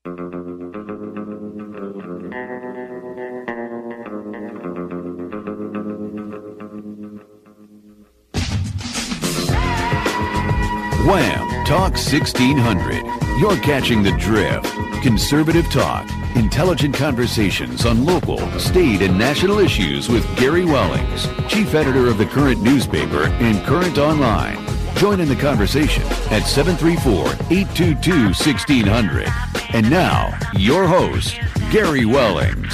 Wham! Talk 1600. You're catching the drift. Conservative talk. Intelligent conversations on local, state, and national issues with Gary Wellings, chief editor of the Current newspaper and Current Online. Join in the conversation at 734-822-1600. And now, your host, Gary Wellings.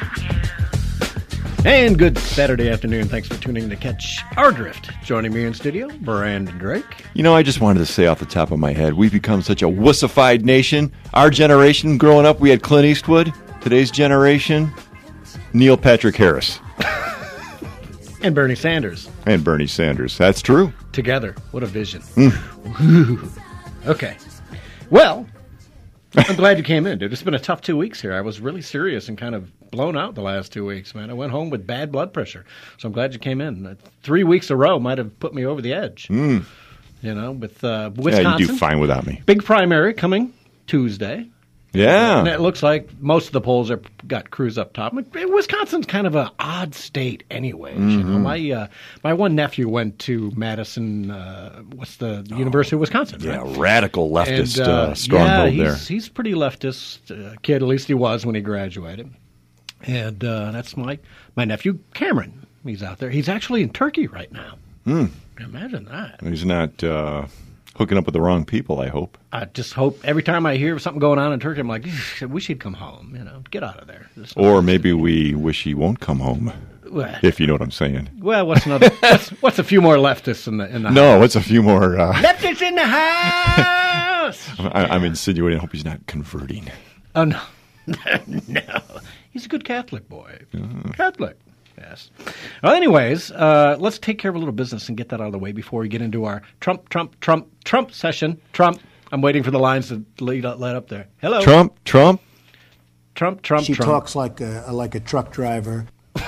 And good Saturday afternoon. Thanks for tuning in to catch our drift. Joining me in studio, Brandon Drake. You know, I just wanted to say off the top of my head, we've become such a wussified nation. Our generation, growing up, we had Clint Eastwood. Today's generation, Neil Patrick Harris. And Bernie Sanders. And Bernie Sanders. That's true. Together. What a vision. Okay. Well, I'm glad you came in, dude. It's been a tough 2 weeks here. I was really serious and kind of blown out the last 2 weeks, man. I went home with bad blood pressure. So I'm glad you came in. 3 weeks in a row might have put me over the edge. You know, with Wisconsin. Yeah, you do fine without me. Big primary coming Tuesday. Yeah. And it looks like most of the polls are got Cruz up top. Wisconsin's kind of an odd state anyway. You know, my one nephew went to Madison, University of Wisconsin. Yeah, right? Radical leftist stronghold there. He's pretty leftist kid, at least he was when he graduated. And that's my nephew, Cameron. He's out there. He's actually in Turkey right now. Imagine that. He's not hooking up with the wrong people, I hope. I just hope every time I hear something going on in Turkey, I'm like, I wish he'd come home. You know, get out of there. Or maybe we wish he won't come home. Well, if you know what I'm saying. Well, what's another? what's a few more leftists in the house? No, what's a few more leftists in the house? I'm insinuating. I hope he's not converting. Oh no, no, he's a good Catholic boy. Catholic. Yes. Well, anyways, let's take care of a little business and get that out of the way before we get into our Trump session. Trump. I'm waiting for the lines to let up there. Hello. Trump. She talks like a truck driver.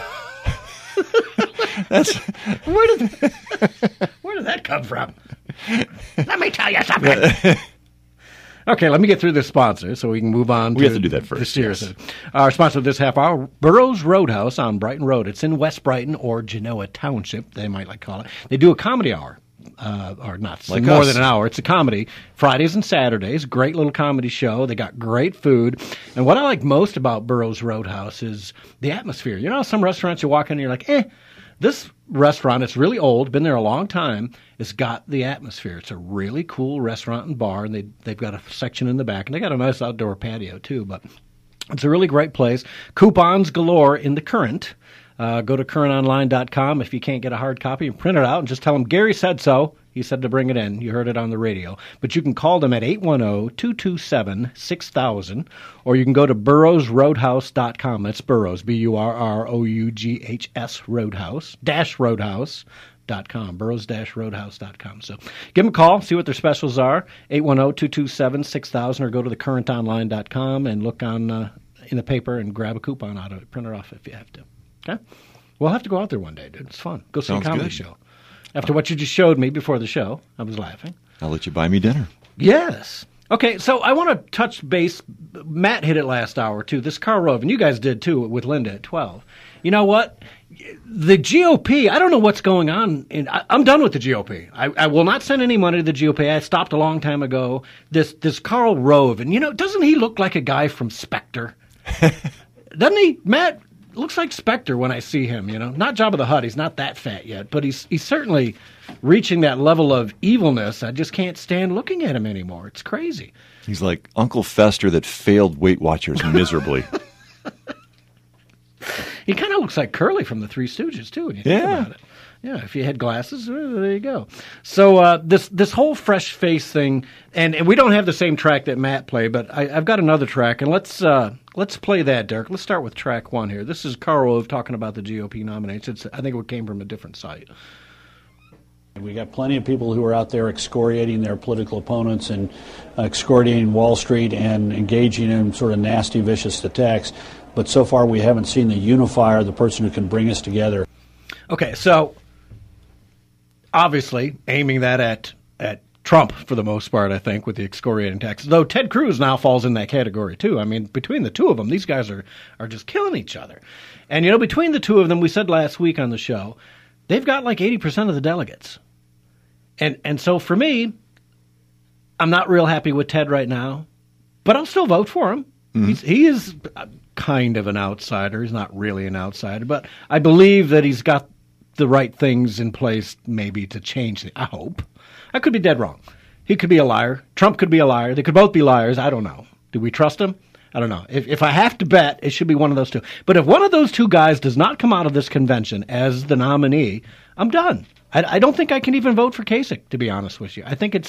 Where did that come from? Let me tell you something. Okay, let me get through this sponsor so we can move on. We have to do that first. Yes. Our sponsor this half hour, Burroughs Roadhouse on Brighton Road. It's in West Brighton or Genoa Township, they might like to call it. They do a comedy hour. Or not, like more than an hour. It's a comedy. Fridays and Saturdays, great little comedy show. They got great food. And what I like most about Burroughs Roadhouse is the atmosphere. You know, some restaurants you walk in and you're like, this restaurant, it's really old, been there a long time. It's got the atmosphere. It's a really cool restaurant and bar, and they've got a section in the back, and they got a nice outdoor patio too. But it's a really great place. Coupons galore in the Current. Go to currentonline.com. If you can't get a hard copy, and print it out and just tell them Gary said so. He said to bring it in. You heard it on the radio. But you can call them at 810-227-6000, or you can go to burrowsroadhouse.com. That's Burroughs, Burroughs, Roadhouse.com, burrows-roadhouse.com. So give them a call, see what their specials are, 810-227-6000, or go to thecurrentonline.com and look on in the paper and grab a coupon out of it. Print it off if you have to. Okay? We'll have to go out there one day, dude. It's fun. Go see a comedy show. After what you just showed me before the show, I was laughing. I'll let you buy me dinner. Yes. Okay, so I want to touch base. Matt hit it last hour, too. This Karl Rove, and you guys did, too, with Linda at 12. You know what? The GOP, I don't know what's going on. I'm done with the GOP. I will not send any money to the GOP. I stopped a long time ago. This Karl Rove, and, you know, doesn't he look like a guy from Spectre? Doesn't he, Matt? Looks like Spectre when I see him, you know. Not Jabba the Hutt. He's not that fat yet, but he's certainly reaching that level of evilness. I just can't stand looking at him anymore. It's crazy. He's like Uncle Fester that failed Weight Watchers miserably. He kind of looks like Curly from the Three Stooges, too, when you think about it. Yeah, if you had glasses, there you go. So this whole fresh face thing, and we don't have the same track that Matt played, but I've got another track, and let's play that, Derek. Let's start with track one here. This is Karl Rove talking about the GOP nominations. I think it came from a different site. We got plenty of people who are out there excoriating their political opponents and excoriating Wall Street and engaging in sort of nasty, vicious attacks. But so far we haven't seen the unifier, the person who can bring us together. Okay, so obviously aiming that at Trump for the most part, I think, with the excoriating tax. Though Ted Cruz now falls in that category too. I mean, between the two of them, these guys are just killing each other. And, between the two of them, we said last week on the show, they've got like 80% of the delegates. And so for me, I'm not real happy with Ted right now, but I'll still vote for him. Mm-hmm. He is kind of an outsider. He's not really an outsider, but I believe that he's got the right things in place maybe to change it. I hope. I could be dead wrong. He could be a liar. Trump could be a liar. They could both be liars. I don't know. Do we trust him? I don't know. If I have to bet, it should be one of those two. But if one of those two guys does not come out of this convention as the nominee, I'm done. I don't think I can even vote for Kasich, to be honest with you. I think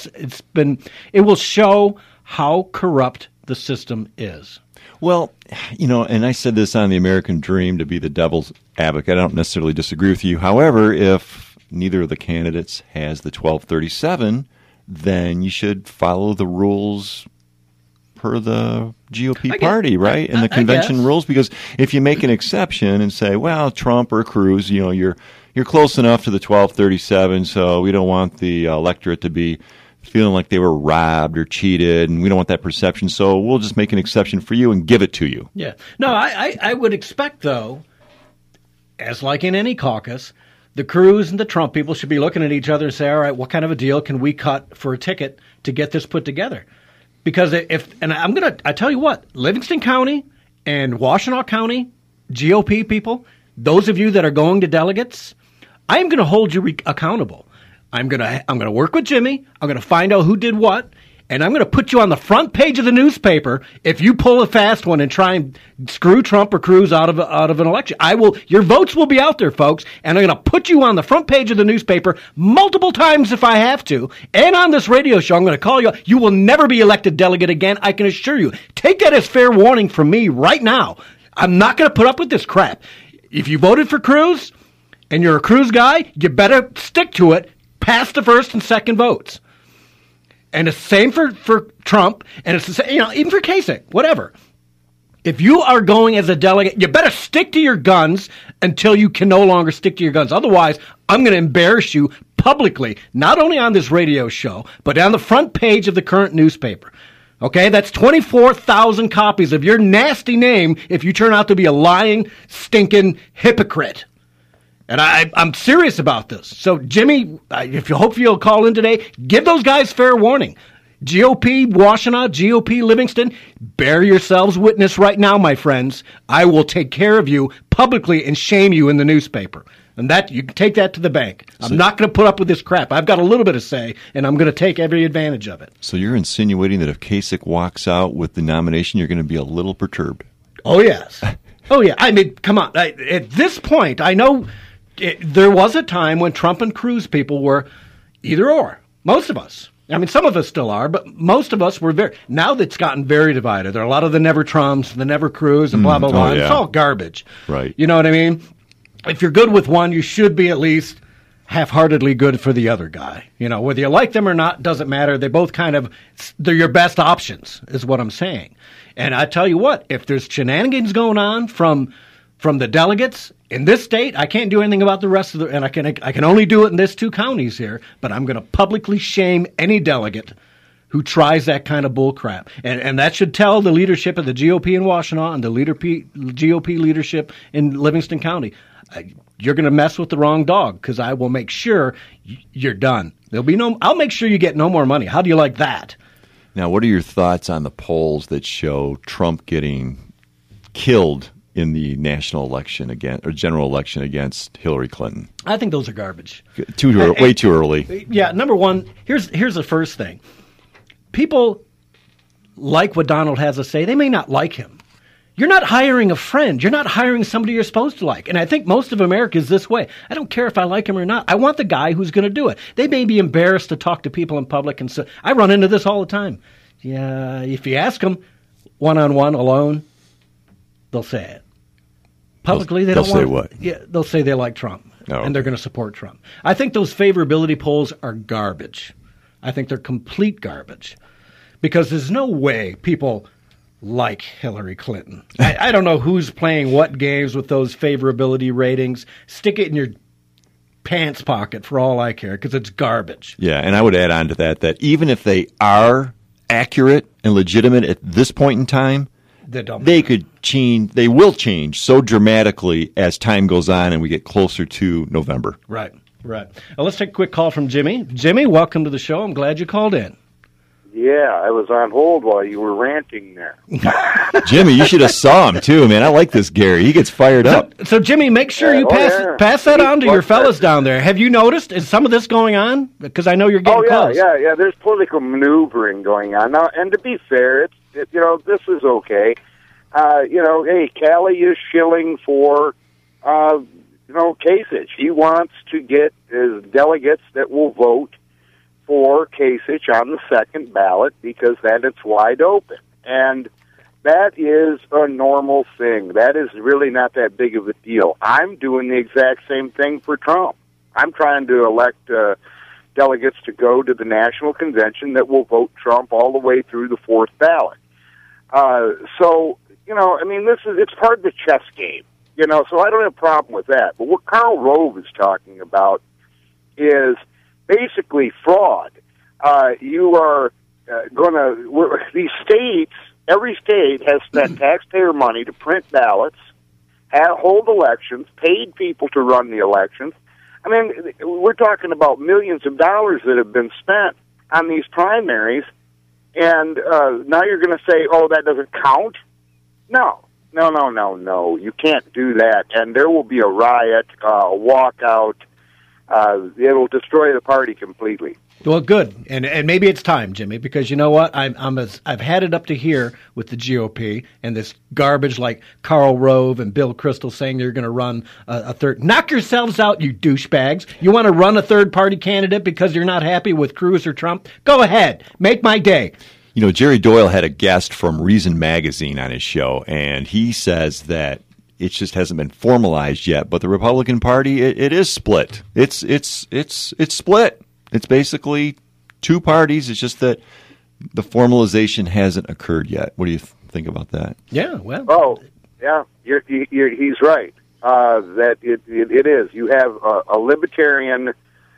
it will show how corrupt the system is. Well, and I said this on the American Dream to be the devil's advocate. I don't necessarily disagree with you. However, if neither of the candidates has the 1237, then you should follow the rules per the GOP party, right? And the convention rules. Because if you make an exception and say, well, Trump or Cruz, you're close enough to the 1237, so we don't want the electorate to be feeling like they were robbed or cheated, and we don't want that perception, so we'll just make an exception for you and give it to you. Yeah. No, I would expect, though, as like in any caucus, the Cruz and the Trump people should be looking at each other and say, all right, what kind of a deal can we cut for a ticket to get this put together? Because I tell you what, Livingston County and Washtenaw County GOP people, those of you that are going to delegates, I am going to hold you accountable. I'm going to work with Jimmy. I'm going to find out who did what, and I'm going to put you on the front page of the newspaper if you pull a fast one and try and screw Trump or Cruz out of an election. Your votes will be out there, folks, and I'm going to put you on the front page of the newspaper multiple times if I have to. And on this radio show, I'm going to call you. You will never be elected delegate again, I can assure you. Take that as fair warning from me right now. I'm not going to put up with this crap. If you voted for Cruz and you're a Cruz guy, you better stick to it. Pass the first and second votes. And it's the same for Trump, and it's the same, even for Kasich, whatever. If you are going as a delegate, you better stick to your guns until you can no longer stick to your guns. Otherwise, I'm going to embarrass you publicly, not only on this radio show, but on the front page of the current newspaper. Okay, that's 24,000 copies of your nasty name if you turn out to be a lying, stinking hypocrite. And I'm serious about this. So, Jimmy, hope you'll call in today, give those guys fair warning. GOP Washtenaw, GOP Livingston, bear yourselves witness right now, my friends. I will take care of you publicly and shame you in the newspaper. And that you can take that to the bank. I'm not going to put up with this crap. I've got a little bit of say, and I'm going to take every advantage of it. So you're insinuating that if Kasich walks out with the nomination, you're going to be a little perturbed? Oh, yes. Oh, yeah. I mean, come on. At this point, I know... there was a time when Trump and Cruz people were either or. Most of us. I mean, some of us still are, but most of us were now that's gotten very divided. There are a lot of the never Trumps, the never Cruz, and blah, blah, blah. Yeah. It's all garbage. Right. You know what I mean? If you're good with one, you should be at least half-heartedly good for the other guy. Whether you like them or not, doesn't matter. They both they're your best options, is what I'm saying. And I tell you what, if there's shenanigans going on from the delegates in this state, I can't do anything about the rest of and I can only do it in these two counties here, but I'm going to publicly shame any delegate who tries that kind of bull crap. And that should tell the leadership of the GOP in Washtenaw and the GOP leadership in Livingston County, you're going to mess with the wrong dog, because I will make sure you're done. I'll make sure you get no more money. How do you like that? Now, what are your thoughts on the polls that show Trump getting killed in the national election general election against Hillary Clinton? I think those are garbage. Way too early. Yeah, number one, here's the first thing. People like what Donald has to say. They may not like him. You're not hiring a friend. You're not hiring somebody you're supposed to like. And I think most of America is this way. I don't care if I like him or not. I want the guy who's going to do it. They may be embarrassed to talk to people in public. And so I run into this all the time. Yeah, if you ask them one-on-one, alone, they'll say it. Publicly, they don't want to. They'll say what? Yeah, they'll say they like Trump, okay. And they're going to support Trump. I think those favorability polls are garbage. I think they're complete garbage, because there's no way people like Hillary Clinton. I don't know who's playing what games with those favorability ratings. Stick it in your pants pocket for all I care because it's garbage. Yeah, and I would add on to that even if they are accurate and legitimate at this point in time, they will change so dramatically as time goes on and we get closer to November. Right. Well, let's take a quick call from Jimmy. Jimmy, welcome to the show. I'm glad you called in. Yeah, I was on hold while you were ranting there. Jimmy, you should have saw him too, man. I like this Gary. He gets fired up. So Jimmy, make sure you pass that on to your fellas down there. Have you noticed, is some of this going on? Because I know you're getting close. Yeah. There's political maneuvering going on now. And to be fair, this is okay. Hey, Callie is shilling for, Kasich. He wants to get his delegates that will vote for Kasich on the second ballot because then it's wide open. And that is a normal thing. That is really not that big of a deal. I'm doing the exact same thing for Trump. I'm trying to elect delegates to go to the national convention that will vote Trump all the way through the fourth ballot. It's part of the chess game, so I don't have a problem with that. But what Karl Rove is talking about is basically fraud. You are these states, every state has spent taxpayer money to print ballots, hold elections, paid people to run the elections. I mean, we're talking about millions of dollars that have been spent on these primaries, and now you're going to say, oh, that doesn't count? No. You can't do that, and there will be a riot, a walkout. It'll destroy the party completely. Well, good, and maybe it's time, Jimmy, because you know what? I've had it up to here with the GOP and this garbage like Karl Rove and Bill Kristol saying they're going to run a third. Knock yourselves out, you douchebags! You want to run a third-party candidate because you're not happy with Cruz or Trump? Go ahead, make my day. Jerry Doyle had a guest from Reason Magazine on his show, and he says that it just hasn't been formalized yet. But the Republican Party, it is split. It's split. It's basically two parties. It's just that the formalization hasn't occurred yet. What do you think about that? Yeah, well. Oh, yeah, he's right. That it is. You have a libertarian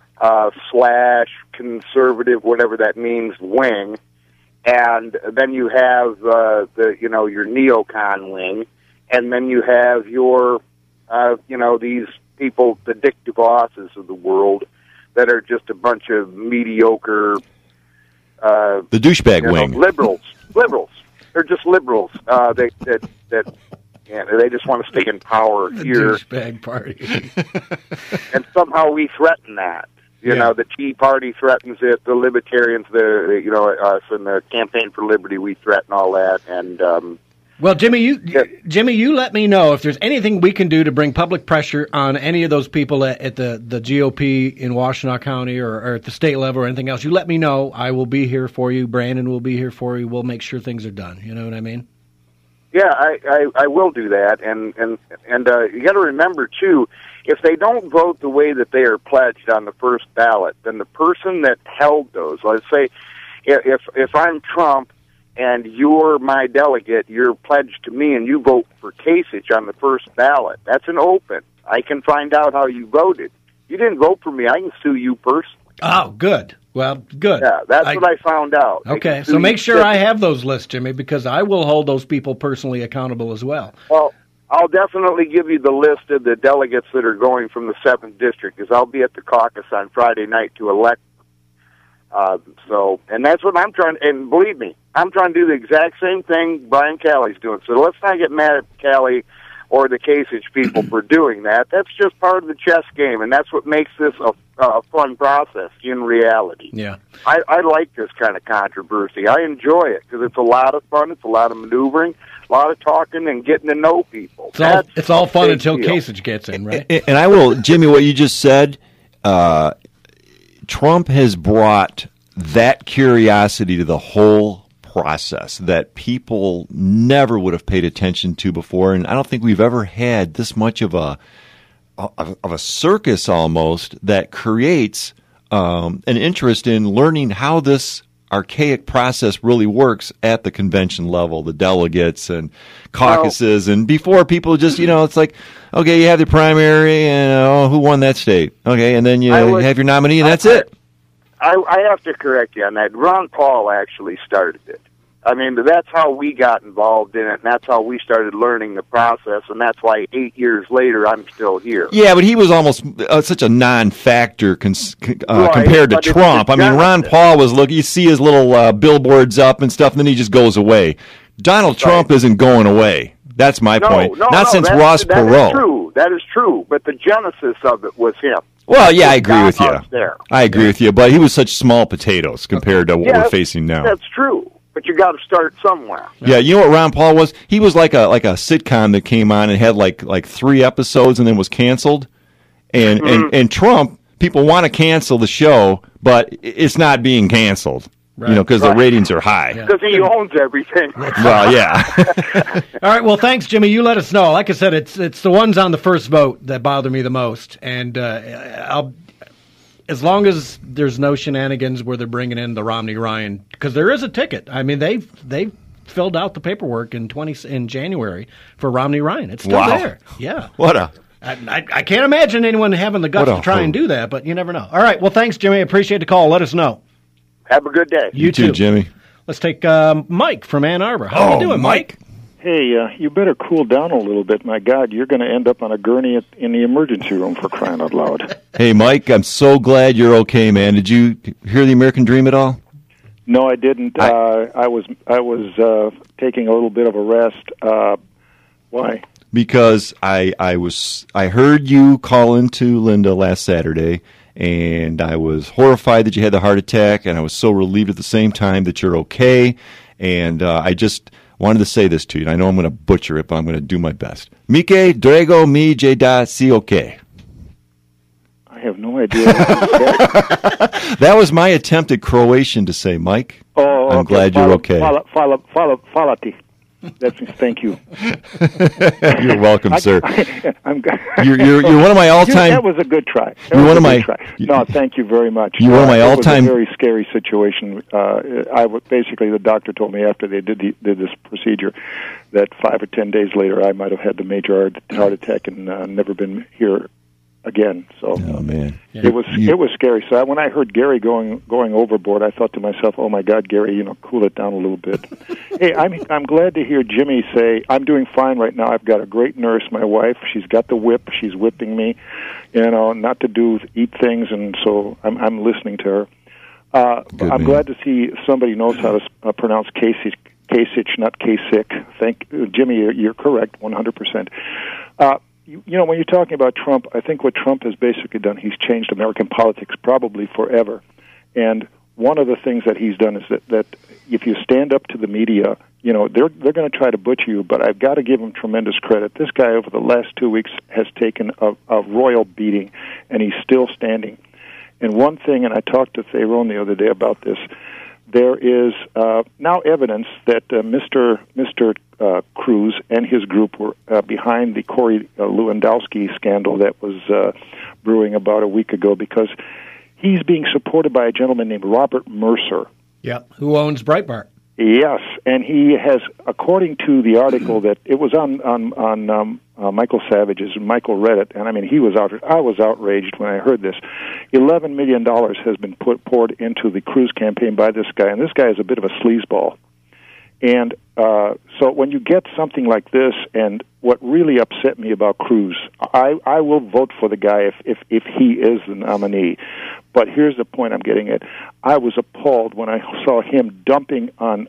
/ conservative, whatever that means, wing. And then you have your neocon wing, and then you have your these people, the Dick DeVosses of the world, that are just a bunch of mediocre the douchebag wing liberals. They're just liberals. They just want to stay in power the here. Douchebag party, and somehow we threaten that. The Tea Party threatens it. The Libertarians, us and the Campaign for Liberty, we threaten all that. And well, Jimmy, you let me know if there's anything we can do to bring public pressure on any of those people at the GOP in Washtenaw County or at the state level or anything else. You let me know. I will be here for you. Brandon will be here for you. We'll make sure things are done. You know what I mean? Yeah, I will do that. And you got to remember too, if they don't vote the way that they are pledged on the first ballot, then the person that held those, let's say, if I'm Trump and you're my delegate, you're pledged to me, and you vote for Kasich on the first ballot, that's an open. I can find out how you voted. You didn't vote for me. I can sue you personally. Oh, good. Well, good. Yeah, that's what I found out. Okay, so make sure I have those lists, Jimmy, because I will hold those people personally accountable as well. Well, I'll definitely give you the list of the delegates that are going from the 7th District, because I'll be at the caucus on Friday night to elect them. And that's what I'm trying, and believe me, I'm trying to do the exact same thing Brian Calley's doing. So let's not get mad at Calley or the Kasich people for doing that. That's just part of the chess game, and that's what makes this a fun process in reality. Yeah, I like this kind of controversy. I enjoy it because it's a lot of fun. It's a lot of maneuvering, a lot of talking, and getting to know people. It's all fun until Kasich gets in, right? And I will, Jimmy, what you just said, Trump has brought that curiosity to the whole process that people never would have paid attention to before, and I don't think we've ever had this much of a circus almost that creates an interest in learning how this archaic process really works at the convention level, the delegates and caucuses, and before people just, it's like, okay, you have the primary, and who won that state? Okay, and then you have your nominee, and that's it. I have to correct you on that. Ron Paul actually started it. I mean, that's how we got involved in it, and that's how we started learning the process, and that's why 8 years later I'm still here. Yeah, but he was almost such a non-factor compared to Trump. I mean, Ron Paul was, you see his little billboards up and stuff, and then he just goes away. Donald Trump isn't going away. That's my point. Not since Ross Perot. That is true, but the genesis of it was him. Well, yeah, I agree with you. I agree with you, but he was such small potatoes compared to what we're facing now. That's true. But you got to start somewhere. Yeah, you know what Ron Paul was? He was like a sitcom that came on and had like 3 episodes and then was canceled. And Trump, people want to cancel the show, but it's not being canceled. Right. Because the ratings are high. Because he owns everything. Well, yeah. All right. Well, thanks, Jimmy. You let us know. Like I said, it's the ones on the first vote that bother me the most, and as long as there's no shenanigans where they're bringing in the Romney-Ryan, because there is a ticket. I mean, they filled out the paperwork in January for Romney-Ryan. It's still there. Yeah. I can't imagine anyone having the guts to try and do that, but you never know. All right. Well, thanks, Jimmy. Appreciate the call. Let us know. Have a good day. You too, Jimmy. Let's take Mike from Ann Arbor. How you doing, Mike? Hey, you better cool down a little bit. My God, you're going to end up on a gurney in the emergency room for crying out loud. Hey, Mike, I'm so glad you're okay, man. Did you hear the American Dream at all? No, I didn't. I was taking a little bit of a rest. Why? Because I heard you call into Linda last Saturday, and I was horrified that you had the heart attack, and I was so relieved at the same time that you're okay. And I just wanted to say this to you. I know I'm going to butcher it, but I'm going to do my best. Mike Drago mi jeda si okay. I have no idea what you said. That was my attempt at Croatian to say, Mike. Oh, okay. I'm glad you're okay. Falati. Thank you. You're welcome, sir. You're one of my all-time. That was a good try. No, thank you very much. You're one of my all-time. It was a very scary situation. Basically, the doctor told me after they did this procedure that 5 or 10 days later I might have had the major heart attack and never been here again. So, oh man, it was scary. So when I heard Gary going overboard, I thought to myself, "Oh my God, Gary, cool it down a little bit." Hey, I'm glad to hear Jimmy say, "I'm doing fine right now. I've got a great nurse, my wife. She's got the whip. She's whipping me, not to eat things, and so I'm listening to her." I'm glad to see somebody knows how to pronounce Kasich, not Kasich. Jimmy, you're correct, 100%. When you're talking about Trump, I think what Trump has basically done, he's changed American politics probably forever. And one of the things that he's done is that if you stand up to the media, they're going to try to butcher you, but I've got to give him tremendous credit. This guy over the last 2 weeks has taken a royal beating, and he's still standing. And one thing, and I talked to Theron the other day about this, there is now evidence that Mr. Cruz and his group were behind the Corey Lewandowski scandal that was brewing about a week ago, because he's being supported by a gentleman named Robert Mercer. Yep, who owns Breitbart. Yes, and he has, according to the article that it was on Michael Savage's, and Michael read it, and I mean, I was outraged when I heard this. $11 million has been poured into the Cruz campaign by this guy, and this guy is a bit of a sleazeball. And so when you get something like this, and what really upset me about Cruz, I will vote for the guy if he is the nominee. But here's the point I'm getting at. I was appalled when I saw him dumping on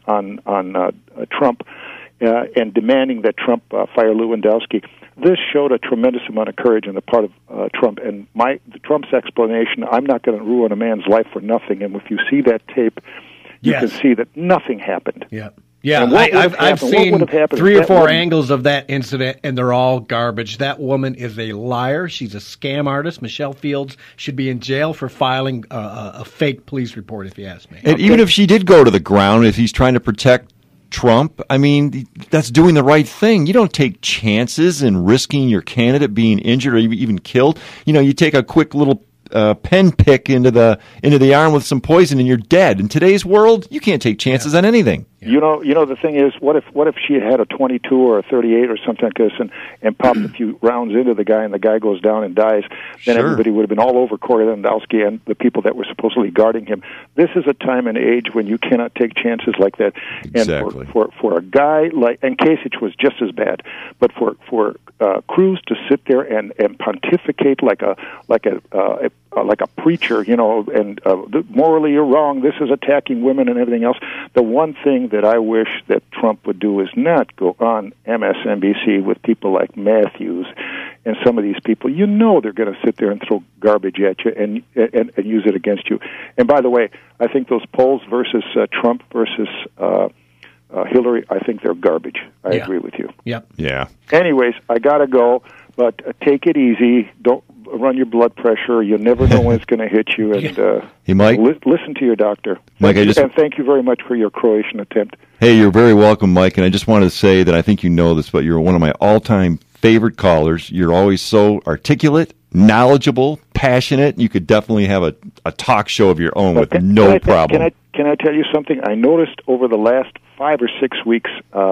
Trump and demanding that Trump fire Lewandowski. This showed a tremendous amount of courage on the part of Trump. And Trump's explanation, I'm not going to ruin a man's life for nothing. And if you see that tape, you can see that nothing happened. Yeah. Yeah, I've seen 3 or 4 angles of that incident, and they're all garbage. That woman is a liar. She's a scam artist. Michelle Fields should be in jail for filing a fake police report, if you ask me. And even if she did go to the ground, if he's trying to protect Trump, I mean, that's doing the right thing. You don't take chances in risking your candidate being injured or even killed. You take a quick little pen pick into the arm with some poison and you're dead. In today's world, you can't take chances on anything. You know, the thing is, what if she had a 22 or a 38 or something like this and popped a few rounds into the guy and the guy goes down and dies? Then everybody would have been all over Corey Lewandowski and the people that were supposedly guarding him. This is a time and age when you cannot take chances like that. Exactly. And for a guy like, and Kasich was just as bad, but for Cruz to sit there and pontificate like a preacher, you know, and morally you're wrong, this is attacking women and everything else. The one thing that I wish that Trump would do is not go on MSNBC with people like Matthews and some of these people. You know they're going to sit there and throw garbage at you and use it against you. And by the way, I think those polls versus Trump versus Hillary, I think they're garbage. I agree with you. Yep. Yeah. Anyways, I got to go, but take it easy. Don't run your blood pressure. You never know when it's going to hit you. And hey, Mike, listen to your doctor. Mike, and thank you very much for your Croatian attempt. Hey, you're very welcome, Mike. And I just wanted to say that I think you know this, but you're one of my all-time favorite callers. You're always so articulate, knowledgeable, passionate. You could definitely have a talk show of your own with no problem. Can I tell you something? I noticed over the last 5 or 6 weeks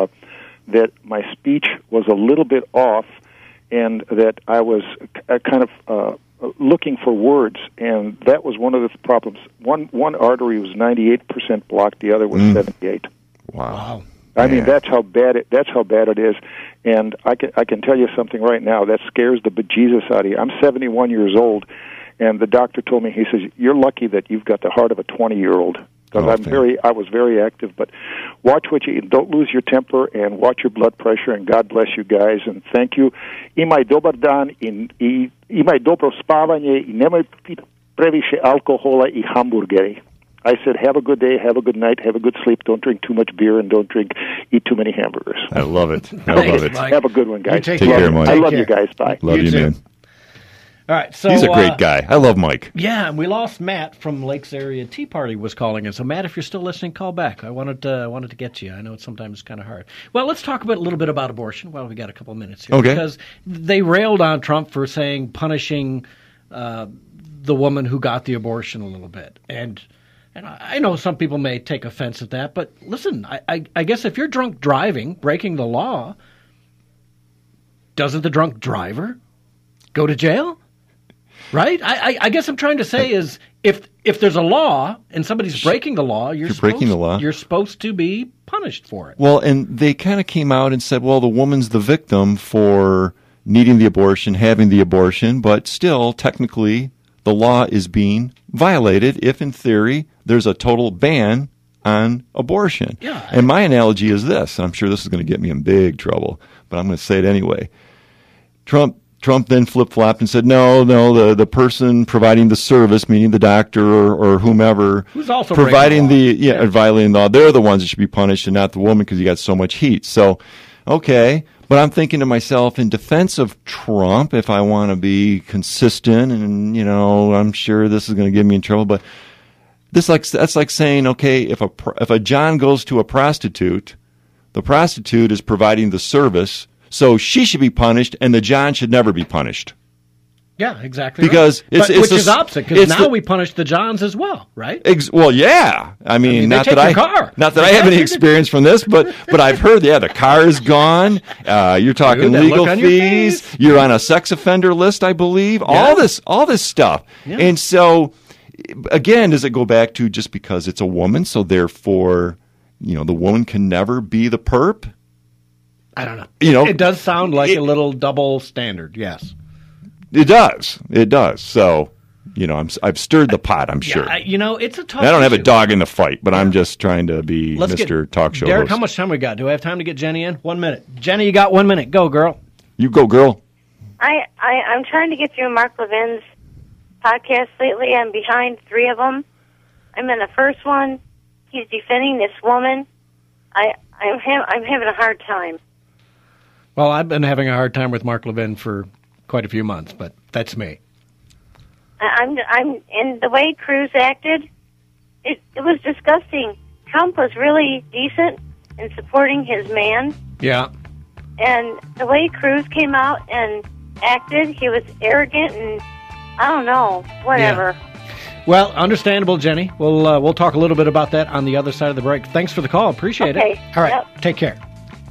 that my speech was a little bit off, and that I was kind of looking for words, and that was one of the problems. One artery was 98% blocked, the other was 78. Wow. I mean, that's how bad it is. And I can tell you something right now that scares the bejesus out of you. I'm 71 years old, and the doctor told me, he says, "You're lucky that you've got the heart of a 20-year-old." Because I was very active, but watch what you eat. Don't lose your temper, and watch your blood pressure. And God bless you guys, and thank you. Imaj dobar dan i imaj dobro spavanje i nemoj piti previše alkohola i hamburgeri. I said, have a good day, have a good night, have a good sleep. Don't drink too much beer, and don't eat too many hamburgers. I love it. I love it. Have a good one, guys. Take care, Mike. I love you guys. Bye. Love you, man. All right, so he's a great guy. I love Mike. Yeah, and we lost Matt from Lakes Area Tea Party was calling in. So Matt, if you're still listening, call back. I wanted to get you. I know it's sometimes kind of hard. Well, let's talk about a little bit about abortion. Well, we got a couple of minutes here. Okay. Because they railed on Trump for punishing the woman who got the abortion a little bit, and I know some people may take offense at that, but listen, I guess if you're drunk driving, breaking the law, doesn't the drunk driver go to jail? Right? I guess I'm trying to say is if there's a law and somebody's breaking the law, you're supposed to be punished for it. Well, and they kind of came out and said, well, the woman's the victim for needing the abortion, having the abortion, but still, technically, the law is being violated if, in theory, there's a total ban on abortion. Yeah. And my analogy is this, and I'm sure this is going to get me in big trouble, but I'm going to say it anyway. Trump then flip-flopped and said, no, the person providing the service, meaning the doctor or whomever, who's also providing violating the law, they're the ones that should be punished and not the woman because he got so much heat. So, okay, but I'm thinking to myself, in defense of Trump, if I want to be consistent, and, I'm sure this is going to get me in trouble, but that's like saying, okay, if a John goes to a prostitute, the prostitute is providing the service, so she should be punished, and the John should never be punished. Yeah, exactly. Because right. Which is opposite, because now we punish the Johns as well, right? Well, yeah. I mean not that I have any experience from this, but I've heard, the car is gone. You're talking legal fees. You're on a sex offender list, I believe. Yeah. All this stuff. Yeah. And so, again, does it go back to just because it's a woman, so therefore, the woman can never be the perp? I don't know. It does sound like a little double standard, yes. It does. So, I've stirred the pot, I'm sure. It's a tough I don't have a issue. dog in the fight, but I'm just trying to be Mr. Talk Show Derek, host. how much time we got? Do I have time to get Jenny in? 1 minute. Jenny, you got 1 minute. Go, girl. You go, girl. I'm trying to get through Mark Levin's podcast lately. I'm behind 3 of them. I'm in the first one. He's defending this woman. I'm having a hard time. Well, I've been having a hard time with Mark Levin for quite a few months, but that's me. And the way Cruz acted, it was disgusting. Trump was really decent in supporting his man. Yeah. And the way Cruz came out and acted, he was arrogant and I don't know. Whatever. Yeah. Well, understandable, Jenny. We'll talk a little bit about that on the other side of the break. Thanks for the call. Appreciate it. All right. Yep. Take care.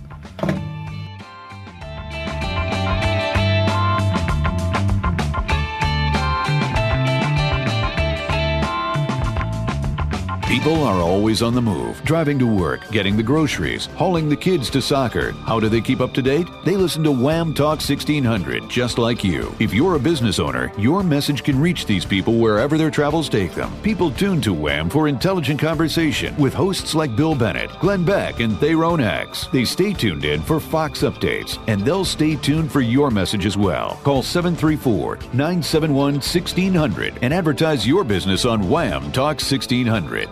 People are always on the move, driving to work, getting the groceries, hauling the kids to soccer. How do they keep up to date? They listen to Wham Talk 1600, just like you. If you're a business owner, your message can reach these people wherever their travels take them. People tune to Wham for intelligent conversation with hosts like Bill Bennett, Glenn Beck, and Tharon X. They stay tuned in for Fox updates, and they'll stay tuned for your message as well. Call 734-971-1600 and advertise your business on Wham Talk 1600.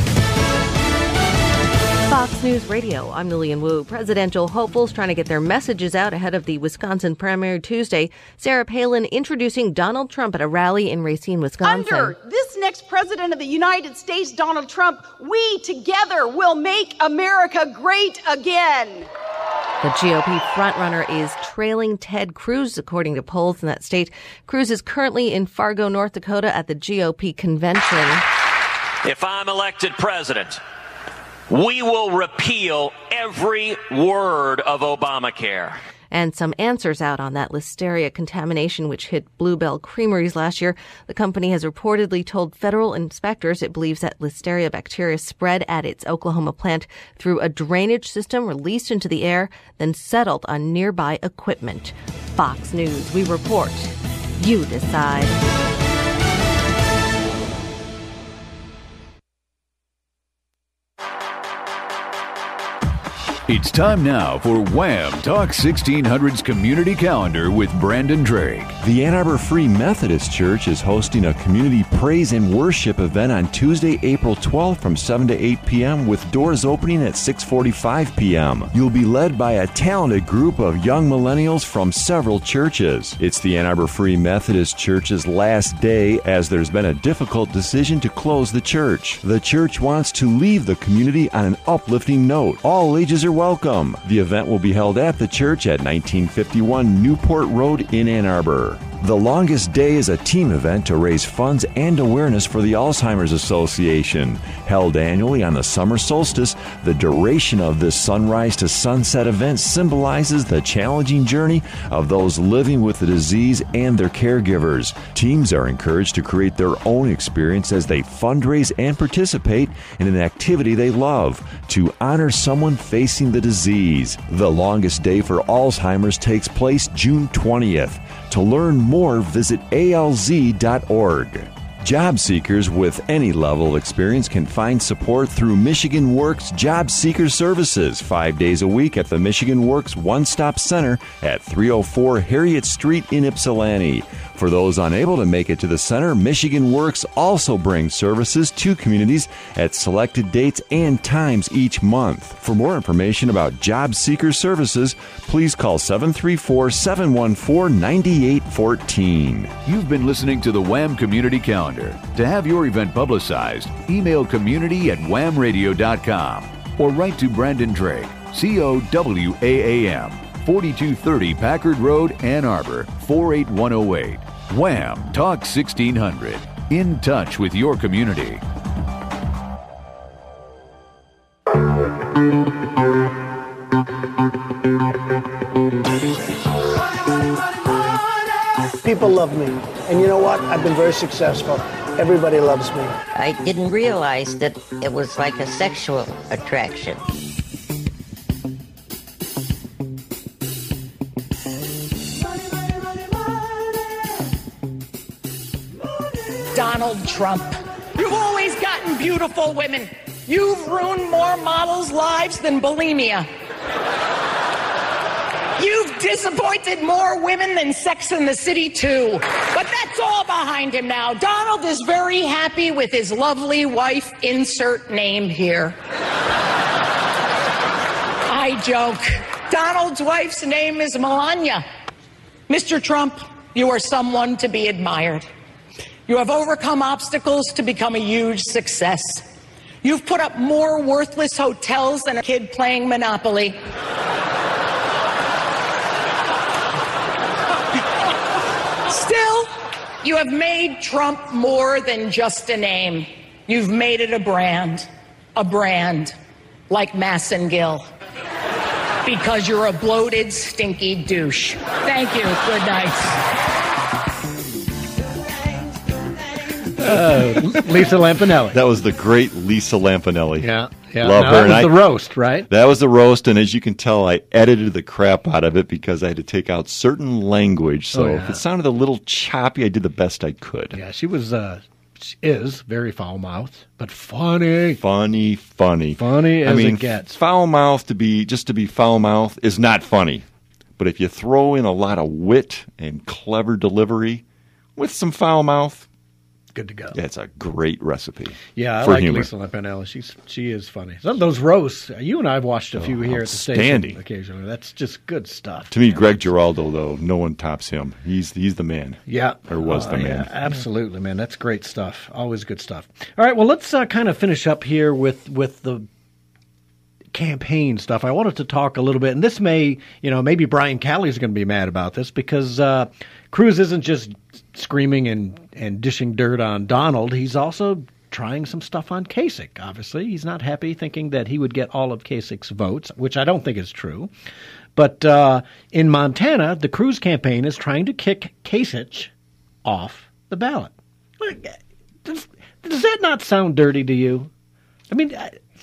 Fox News Radio, I'm Lillian Wu. Presidential hopefuls trying to get their messages out ahead of the Wisconsin primary Tuesday. Sarah Palin introducing Donald Trump at a rally in Racine, Wisconsin. Under this next president of the United States, Donald Trump, we together will make America great again. The GOP frontrunner is trailing Ted Cruz, according to polls in that state. Cruz is currently in Fargo, North Dakota at the GOP convention. If I'm elected president, we will repeal every word of Obamacare. And some answers out on that listeria contamination which hit Bluebell Creameries last year. The company has reportedly told federal inspectors it believes that listeria bacteria spread at its Oklahoma plant through a drainage system released into the air, then settled on nearby equipment. Fox News, we report. You decide. It's time now for Wham Talk 1600's Community Calendar with Brandon Drake. The Ann Arbor Free Methodist Church is hosting a community praise and worship event on Tuesday, April 12th from 7 to 8 p.m. with doors opening at 6:45 p.m. You'll be led by a talented group of young millennials from several churches. It's the Ann Arbor Free Methodist Church's last day as there's been a difficult decision to close the church. The church wants to leave the community on an uplifting note. All ages are welcome. The event will be held at the church at 1951 Newport Road in Ann Arbor. The Longest Day is a team event to raise funds and awareness for the Alzheimer's Association. Held annually on the summer solstice, the duration of this sunrise to sunset event symbolizes the challenging journey of those living with the disease and their caregivers. Teams are encouraged to create their own experience as they fundraise and participate in an activity they love to honor someone facing the disease. The Longest Day for Alzheimer's takes place June 20th. To learn more, visit alz.org. Job seekers with any level of experience can find support through Michigan Works Job Seeker Services 5 days a week at the Michigan Works One-Stop Center at 304 Harriet Street in Ypsilanti. For those unable to make it to the center, Michigan Works also brings services to communities at selected dates and times each month. For more information about Job Seeker Services, please call 734-714-9814. You've been listening to the Wham Community Calendar. To have your event publicized, email community@whamradio.com or write to Brandon Drake, COWAAM, 4230 Packard Road, Ann Arbor, 48108. Wham Talk 1600. In touch with your community. People love me. And you know what? I've been very successful. Everybody loves me. I didn't realize that it was like a sexual attraction. Donald Trump. You've always gotten beautiful women. You've ruined more models' lives than bulimia. You've disappointed more women than Sex and the City 2. But that's all behind him now. Donald is very happy with his lovely wife, insert name here. I joke. Donald's wife's name is Melania. Mr. Trump, you are someone to be admired. You have overcome obstacles to become a huge success. You've put up more worthless hotels than a kid playing Monopoly. You have made Trump more than just a name. You've made it a brand like Massengill. Because you're a bloated, stinky douche. Thank you. Good night. Lisa Lampanelli. That was the great Lisa Lampanelli. Yeah. Love her. That was the roast, right? That was the roast, and as you can tell, I edited the crap out of it because I had to take out certain language. So if it sounded a little choppy, I did the best I could. Yeah, she is very foul-mouthed, but funny. Funny as it gets. Foul-mouthed to be foul-mouthed is not funny. But if you throw in a lot of wit and clever delivery with some foul-mouth, good to go. Yeah, it's a great recipe. Yeah, I like humor. Lisa Lampanelli. She is funny. Some of those roasts, you and I have watched a few here at the station occasionally. That's just good stuff. To me, Greg Giraldo, though, no one tops him. He's the man. Yeah. Or was the man. Yeah, absolutely, man. That's great stuff. Always good stuff. All right, well, let's kind of finish up here with the campaign stuff. I wanted to talk a little bit, and this maybe Brian Calley's going to be mad about this because Cruz isn't just screaming and dishing dirt on Donald. He's also trying some stuff on Kasich, obviously. He's not happy, thinking that he would get all of Kasich's votes, which I don't think is true. But in Montana, the Cruz campaign is trying to kick Kasich off the ballot. Does that not sound dirty to you? I mean...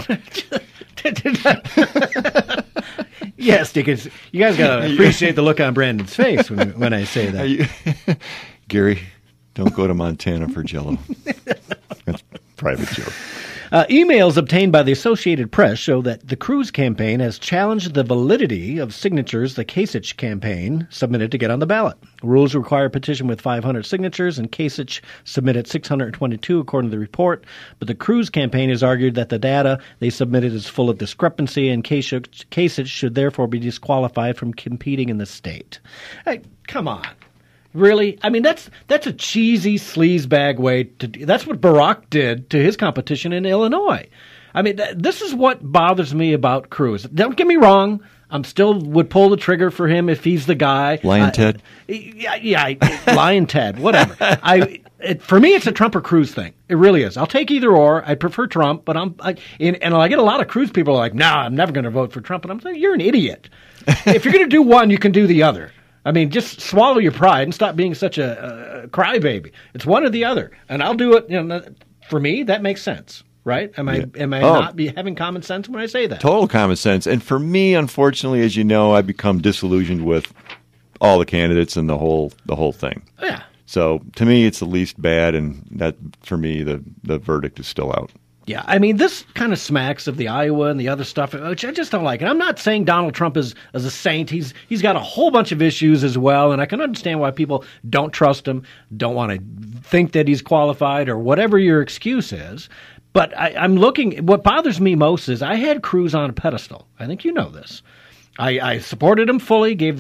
Yes, because you guys got to appreciate the look on Brandon's face when I say that. Gary, don't go to Montana for Jell-O. That's a private joke. Emails obtained by the Associated Press show that the Cruz campaign has challenged the validity of signatures the Kasich campaign submitted to get on the ballot. Rules require a petition with 500 signatures, and Kasich submitted 622 according to the report. But the Cruz campaign has argued that the data they submitted is full of discrepancy, and Kasich should therefore be disqualified from competing in the state. Hey, come on. Really? I mean, that's a cheesy sleazebag way to do. That's what Barack did to his competition in Illinois. I mean, this is what bothers me about Cruz. Don't get me wrong. I'm still would pull the trigger for him if he's the guy. Lion Ted? Yeah, Lion Ted, whatever. For me, it's a Trump or Cruz thing. It really is. I'll take either or. I prefer Trump, but I get a lot of Cruz people are like, nah, I'm never going to vote for Trump. And I'm saying, you're an idiot. If you're going to do one, you can do the other. I mean, just swallow your pride and stop being such a crybaby. It's one or the other, and I'll do it. For me, that makes sense, right? Am I not having common sense when I say that? Total common sense. And for me, unfortunately, as you know, I've become disillusioned with all the candidates and the whole thing. Yeah. So to me, it's the least bad, and that for me, the verdict is still out. Yeah, I mean, this kind of smacks of the Iowa and the other stuff, which I just don't like. And I'm not saying Donald Trump is a saint. He's got a whole bunch of issues as well, and I can understand why people don't trust him, don't want to think that he's qualified or whatever your excuse is. But I'm looking – what bothers me most is I had Cruz on a pedestal. I think you know this. I supported him fully, gave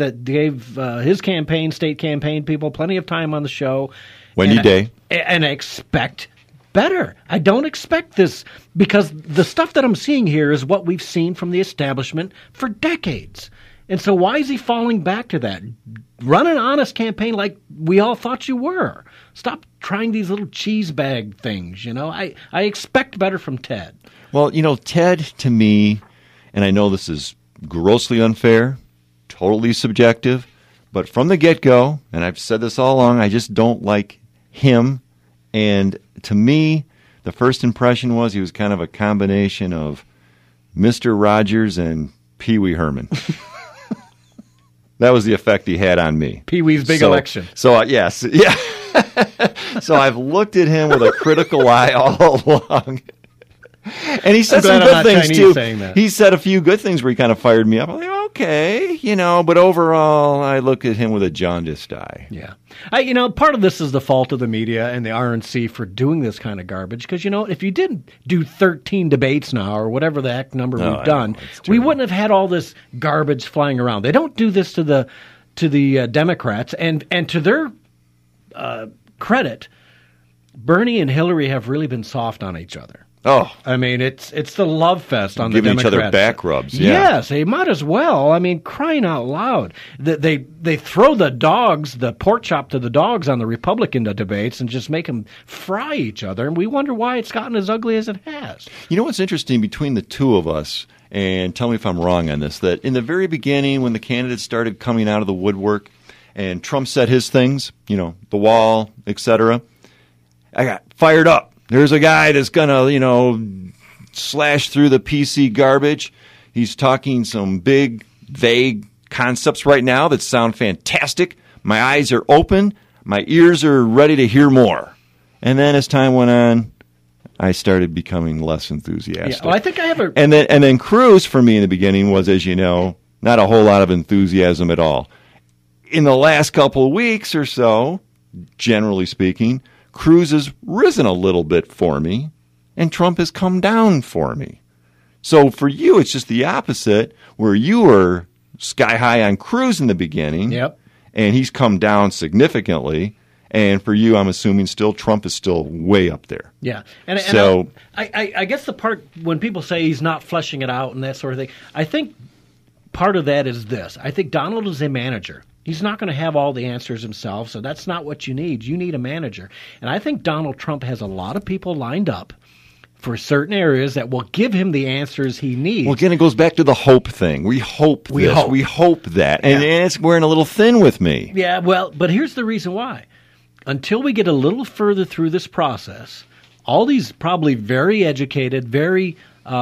his campaign, state campaign people plenty of time on the show. Wendy Day. And I expect – better. I don't expect this because the stuff that I'm seeing here is what we've seen from the establishment for decades. And so why is he falling back to that? Run an honest campaign like we all thought you were. Stop trying these little cheese bag things, I expect better from Ted. Well, Ted, to me, and I know this is grossly unfair, totally subjective, but from the get-go, and I've said this all along, I just don't like him. And to me, the first impression was he was kind of a combination of Mr. Rogers and Pee Wee Herman. That was the effect he had on me. Pee Wee's Big Election. So, yes. Yeah. So I've looked at him with a critical eye all along. And he said some good things, too. He said a few good things where he kind of fired me up. I'm like, okay, but overall, I look at him with a jaundiced eye. Yeah. Part of this is the fault of the media and the RNC for doing this kind of garbage. Because, if you didn't do 13 debates now or whatever the heck number we've done, we wouldn't have had all this garbage flying around. They don't do this to the Democrats. And to their credit, Bernie and Hillary have really been soft on each other. Oh, I mean, it's the love fest on the Democrats. Giving each other back rubs. Yeah. Yes, they might as well. I mean, crying out loud. They throw the pork chop to the dogs on the Republican debates and just make them fry each other. And we wonder why it's gotten as ugly as it has. You know what's interesting between the two of us, and tell me if I'm wrong on this, that in the very beginning when the candidates started coming out of the woodwork and Trump said his things, the wall, etc., I got fired up. There's a guy that's going to, slash through the PC garbage. He's talking some big, vague concepts right now that sound fantastic. My eyes are open. My ears are ready to hear more. And then as time went on, I started becoming less enthusiastic. Yeah, well, I think I have a... And then Cruz, for me in the beginning, was, as you know, not a whole lot of enthusiasm at all. In the last couple of weeks or so, generally speaking, Cruz has risen a little bit for me, and Trump has come down for me. So for you, it's just the opposite, where you were sky high on Cruz in the beginning, and he's come down significantly. And for you, I'm assuming still Trump is still way up there. Yeah. And I guess the part when people say he's not fleshing it out and that sort of thing, I think part of that is this. I think Donald is a manager. He's not going to have all the answers himself, so that's not what you need. You need a manager. And I think Donald Trump has a lot of people lined up for certain areas that will give him the answers he needs. Well, again, it goes back to the hope thing. We hope this. We hope that. And it's wearing a little thin with me. Yeah, well, but here's the reason why. Until we get a little further through this process, all these probably very educated, very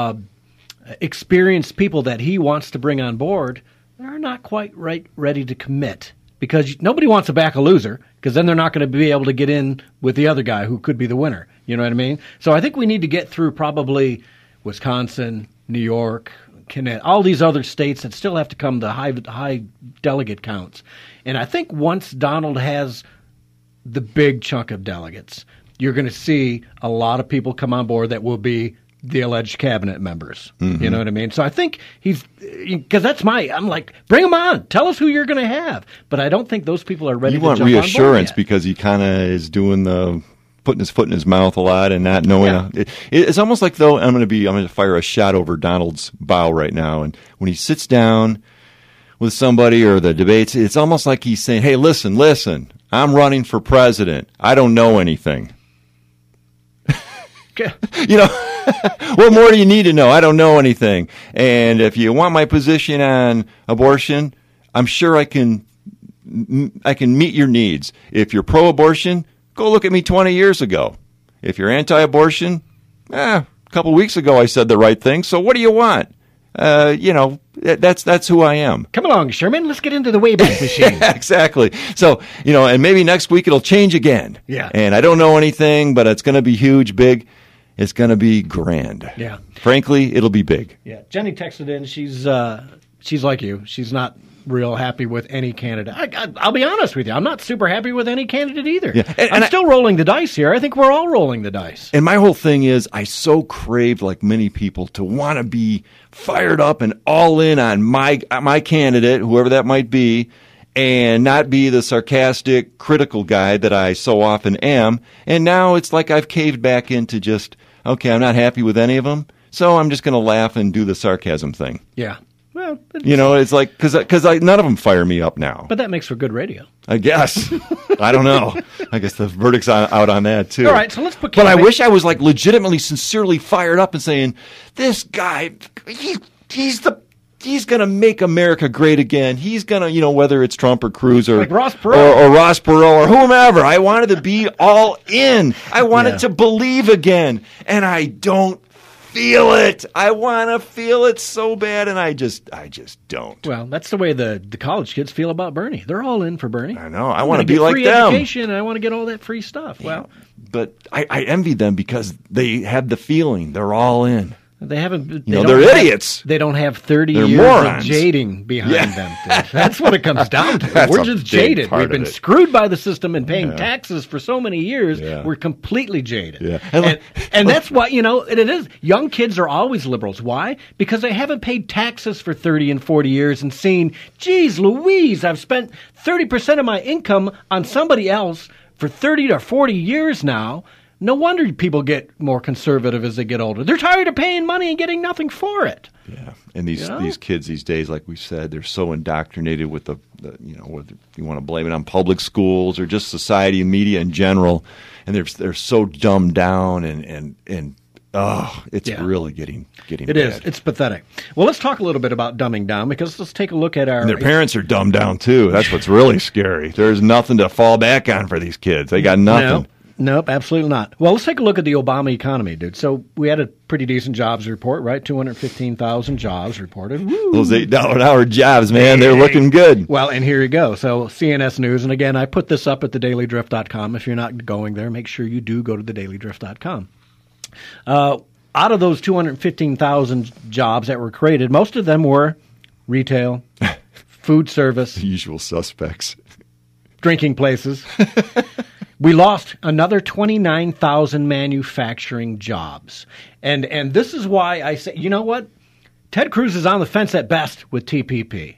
experienced people that he wants to bring on board are not quite ready to commit, because nobody wants to back a loser, because then they're not going to be able to get in with the other guy who could be the winner. You know what I mean? So I think we need to get through probably Wisconsin, New York, Connecticut, all these other states that still have to come to high delegate counts. And I think once Donald has the big chunk of delegates, you're going to see a lot of people come on board that will be the alleged cabinet members. Mm-hmm. You know what I mean? So I think because I'm like, bring them on. Tell us who you're going to have. But I don't think those people are ready to jump on board yet. You want reassurance because he kind of is doing putting his foot in his mouth a lot and not knowing. Yeah. It's almost like, though, I'm going to fire a shot over Donald's bow right now. And when he sits down with somebody or the debates, it's almost like he's saying, hey, listen, I'm running for president. I don't know anything. What more do you need to know? I don't know anything. And if you want my position on abortion, I'm sure I can meet your needs. If you're pro-abortion, go look at me 20 years ago. If you're anti-abortion, a couple weeks ago I said the right thing. So what do you want? That's who I am. Come along, Sherman. Let's get into the Wayback Machine. Exactly. So, and maybe next week it'll change again. Yeah. And I don't know anything, but it's going to be huge, big. It's going to be grand. Yeah. Frankly, it'll be big. Yeah. Jenny texted in. She's like you. She's not real happy with any candidate. I'll be honest with you. I'm not super happy with any candidate either. Yeah. And I'm still rolling the dice here. I think we're all rolling the dice. And my whole thing is I so craved, like many people, to want to be fired up and all in on my candidate, whoever that might be, and not be the sarcastic, critical guy that I so often am. And now it's like I've caved back into just, okay, I'm not happy with any of them, so I'm just going to laugh and do the sarcasm thing. Yeah. Well, it's like, because none of them fire me up now. But that makes for good radio. I guess. I don't know. I guess the verdict's out on that, too. All right, so let's put... But I wish I was, like, legitimately, sincerely fired up and saying, this guy, he's going to make America great again. He's going to, whether it's Trump or Cruz or like Ross Perot. Or Ross Perot or whomever. I wanted to be all in. I wanted to believe again. And I don't feel it. I want to feel it so bad, and I just don't. Well, that's the way the college kids feel about Bernie. They're all in for Bernie. I know. I want to be like them. Free education, and I want to get all that free stuff. Well, but I envy them because they have the feeling they're all in. They haven't. They're idiots. They don't have 30 they're years morons. of jading behind them. That's what it comes down to. We're just jaded. We've been it. Screwed by the system and paying taxes for so many years. Yeah. We're completely jaded. Yeah. And that's why, it is. Young kids are always liberals. Why? Because they haven't paid taxes for 30 and 40 years and seen, geez Louise, I've spent 30% of my income on somebody else for 30 to 40 years now. No wonder people get more conservative as they get older. They're tired of paying money and getting nothing for it. Yeah, and these kids these days, like we said, they're so indoctrinated with the whether you want to blame it on public schools or just society and media in general, and they're so dumbed down and it's really getting It bad. is. It's pathetic. Well, let's talk a little bit about dumbing down, because let's take a look at our... And their parents are dumbed down, too. That's what's really scary. There's nothing to fall back on for these kids. They got nothing. Nope, absolutely not. Well, let's take a look at the Obama economy, dude. So we had a pretty decent jobs report, right? 215,000 jobs reported. Woo. Those $8 an hour jobs, man, they're looking good. Well, and here you go. So CNS News, and again, I put this up at thedailydrift.com. If you're not going there, make sure you do go to thedailydrift.com. Out of those 215,000 jobs that were created, most of them were retail, food service. The usual suspects. Drinking places. We lost another 29,000 manufacturing jobs. And this is why I say, you know what? Ted Cruz is on the fence at best with TPP.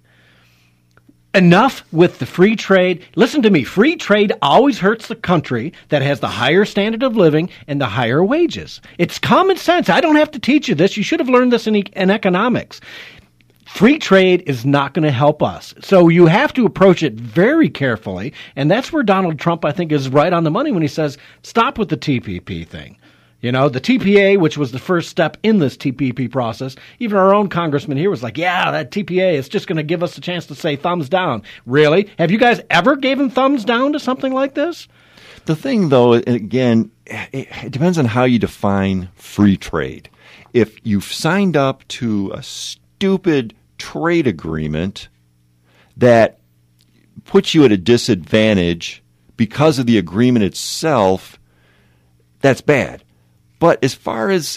Enough with the free trade. Listen to me. Free trade always hurts the country that has the higher standard of living and the higher wages. It's common sense. I don't have to teach you this. You should have learned this in economics. Free trade is not going to help us. So you have to approach it very carefully. And that's where Donald Trump, I think, is right on the money when he says, stop with the TPP thing. You know, the TPA, which was the first step in this TPP process, even our own congressman here was like, yeah, that TPA is just going to give us a chance to say thumbs down. Really? Have you guys ever given thumbs down to something like this? The thing, though, again, it depends on how you define free trade. If you've signed up to a stupid trade agreement that puts you at a disadvantage because of the agreement itself, that's bad. But as far as,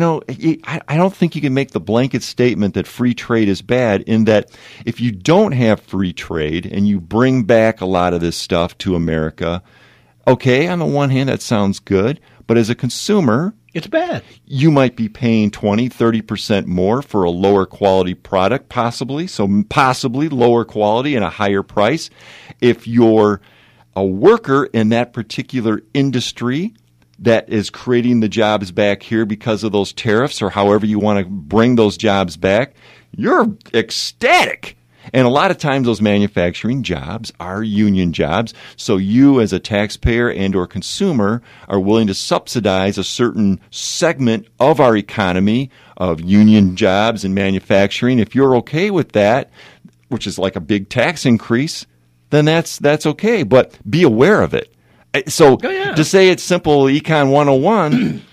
I don't think you can make the blanket statement that free trade is bad, in that if you don't have free trade and you bring back a lot of this stuff to America, okay, on the one hand, that sounds good. But as a consumer, it's bad. You might be paying 20, 30% more for a lower quality product, possibly. So possibly lower quality and a higher price. If you're a worker in that particular industry that is creating the jobs back here because of those tariffs, or however you want to bring those jobs back, you're ecstatic. And a lot of times those manufacturing jobs are union jobs. So you as a taxpayer and or consumer are willing to subsidize a certain segment of our economy of union jobs and manufacturing. If you're okay with that, which is like a big tax increase, then that's okay. But be aware of it. So to say it's simple Econ 101,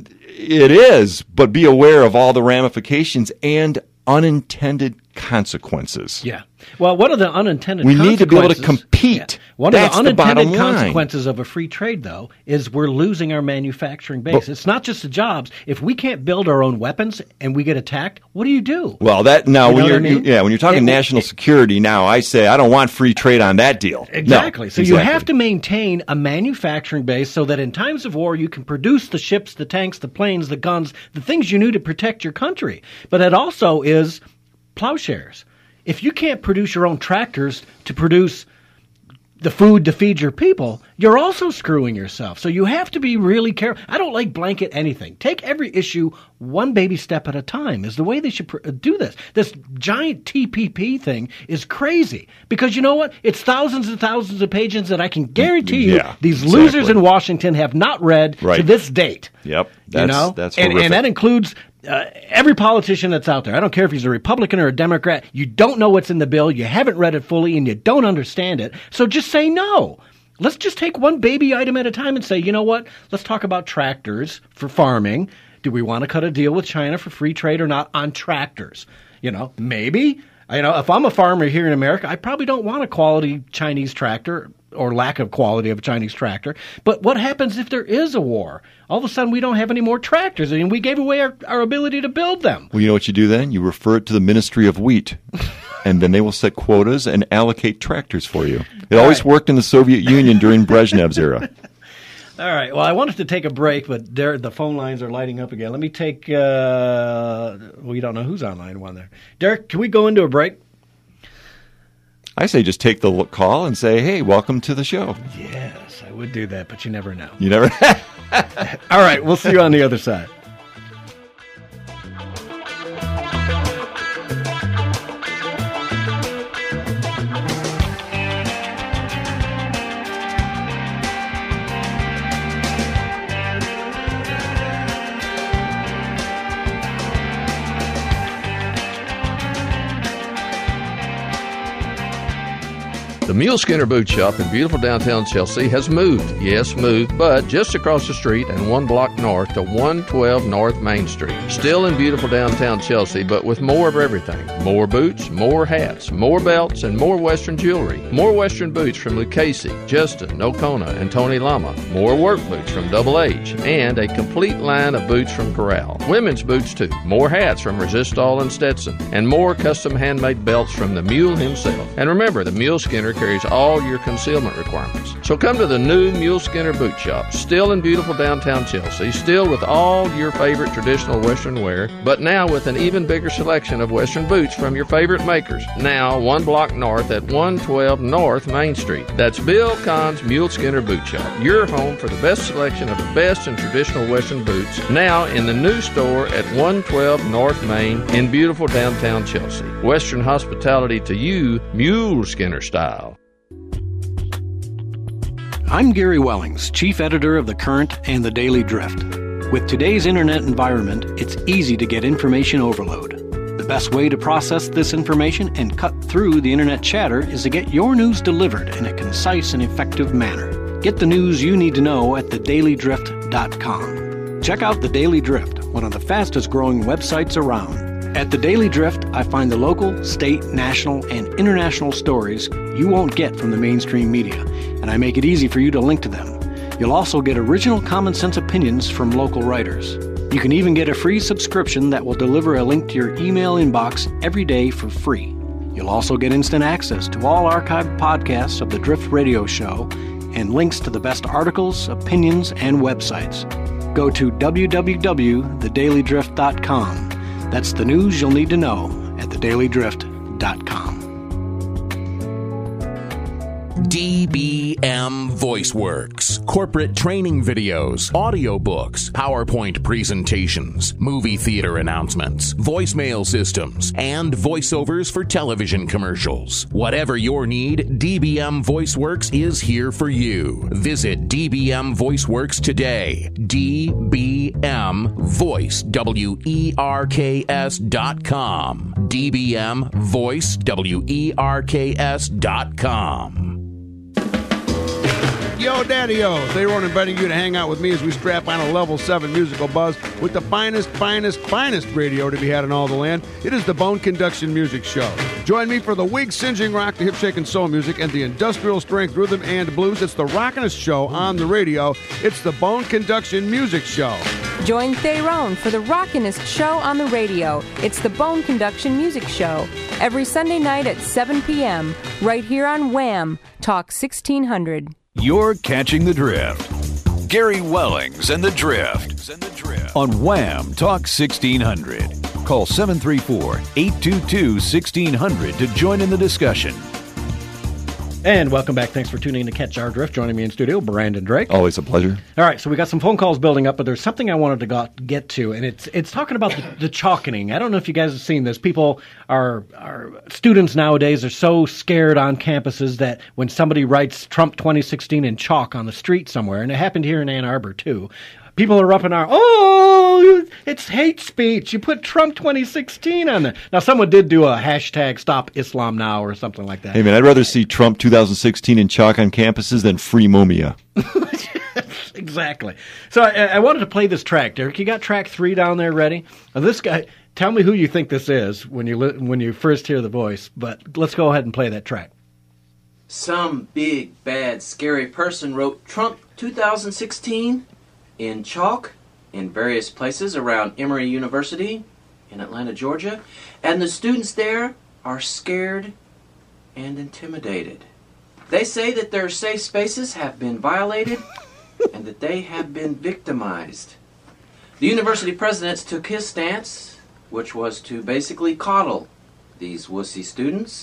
it is, but be aware of all the ramifications and unintended consequences. Yeah. Well, what are the unintended consequences? We need to be able to compete. Yeah. One of the unintended bottom consequences of a free trade, though, is we're losing our manufacturing base. It's not just the jobs. If we can't build our own weapons and we get attacked, what do you do? Well, when you're talking national security, now I say I don't want free trade on that deal. Exactly. No, so you have to maintain a manufacturing base so that in times of war you can produce the ships, the tanks, the planes, the guns, the things you need to protect your country. But it also is plowshares. If you can't produce your own tractors to produce the food to feed your people, you're also screwing yourself. So you have to be really careful. I don't like blanket anything. Take every issue one baby step at a time is the way they should do this. This giant TPP thing is crazy because you know what? It's thousands and thousands of pages that I can guarantee you these losers in Washington have not read to this date. Yep. That's horrific. And that includes every politician that's out there. I don't care if he's a Republican or a Democrat. You don't know what's in the bill. You haven't read it fully and you don't understand it. So just say no. Let's just take one baby item at a time and say, you know what? Let's talk about tractors for farming. Do we want to cut a deal with China for free trade or not on tractors? Maybe. If I'm a farmer here in America, I probably don't want a quality Chinese tractor or lack of quality of a Chinese tractor. But what happens if there is a war? All of a sudden, we don't have any more tractors, and we gave away our ability to build them. Well, you know what you do then? You refer it to the Ministry of Wheat, and then they will set quotas and allocate tractors for you. It always worked in the Soviet Union during Brezhnev's era. All right. Well, I wanted to take a break, but the phone lines are lighting up again. Let me take we don't know who's on line one there. Derek, can we go into a break? I say just take the call and say, hey, welcome to the show. Yes, I would do that, but you never know. You never. All right, we'll see you on the other side. The Mule Skinner Boot Shop in beautiful downtown Chelsea has moved. Yes, moved, but just across the street and 1 block north to 112 North Main Street. Still in beautiful downtown Chelsea, but with more of everything. More boots, more hats, more belts, and more Western jewelry. More Western boots from Lucchese, Justin, Nocona, and Tony Lama. More work boots from Double H, and a complete line of boots from Corral. Women's boots, too. More hats from Resistol and Stetson, and more custom handmade belts from the Mule himself. And remember, the Mule Skinner carries all your concealment requirements. So come to the new Mule Skinner Boot Shop, still in beautiful downtown Chelsea, still with all your favorite traditional Western wear, but now with an even bigger selection of Western boots from your favorite makers. Now 1 block north at 112 North Main Street. That's Bill Kahn's Mule Skinner Boot Shop, your home for the best selection of the best in traditional Western boots, now in the new store at 112 North Main in beautiful downtown Chelsea. Western hospitality to you, Mule Skinner style. I'm Gary Wellings, Chief Editor of The Current and The Daily Drift. With today's internet environment, it's easy to get information overload. The best way to process this information and cut through the internet chatter is to get your news delivered in a concise and effective manner. Get the news you need to know at thedailydrift.com. Check out The Daily Drift, one of the fastest growing websites around. At The Daily Drift, I find the local, state, national, and international stories you won't get from the mainstream media, and I make it easy for you to link to them. You'll also get original common-sense opinions from local writers. You can even get a free subscription that will deliver a link to your email inbox every day for free. You'll also get instant access to all archived podcasts of the Drift Radio Show and links to the best articles, opinions, and websites. Go to www.thedailydrift.com. That's the news you'll need to know at thedailydrift.com. DBM VoiceWorks. Corporate training videos, audiobooks, PowerPoint presentations, movie theater announcements, voicemail systems, and voiceovers for television commercials. Whatever your need, DBM VoiceWorks is here for you. Visit DBM VoiceWorks today. DBM Voice, WERKS.com. DBM Voice, WERKS.com. Yo, Daddy-O's. They were inviting you to hang out with me as we strap on a Level 7 musical buzz with the finest radio to be had in all the land. It is the Bone Conduction Music Show. Join me for the wig-singeing rock, the hip-shaking soul music, and the industrial strength rhythm and blues. It's the rockin'est show on the radio. It's the Bone Conduction Music Show. Join Theron for the rockin'est show on the radio. It's the Bone Conduction Music Show. Every Sunday night at 7 p.m. right here on Wham! Talk 1600. You're catching the drift. Gary Wellings and the Drift. On Wham! Talk 1600. Call 734-822-1600 to join in the discussion. And welcome back. Thanks for tuning in to Catch Our Drift. Joining me in studio, Brandon Drake. Always a pleasure. All right, so we got some phone calls building up, but there's something I wanted to get to, and it's talking about the chalkening. I don't know if you guys have seen this. People students nowadays are so scared on campuses that when somebody writes Trump 2016 in chalk on the street somewhere, and it happened here in Ann Arbor too, people are up in arms. Oh, it's hate speech. You put Trump 2016 on there. Now, someone did do a hashtag Stop Islam Now or something like that. Hey, man, I'd rather see Trump 2016 in chalk on campuses than free Mumia. Exactly. So I wanted to play this track, Derek. You got track 3 down there ready? Now, this guy, tell me who you think this is when you first hear the voice, but let's go ahead and play that track. Some big, bad, scary person wrote Trump 2016 in chalk in various places around Emory University in Atlanta, Georgia, and the students there are scared and intimidated. They say that their safe spaces have been violated and that they have been victimized. The university president took his stance, which was to basically coddle these wussy students.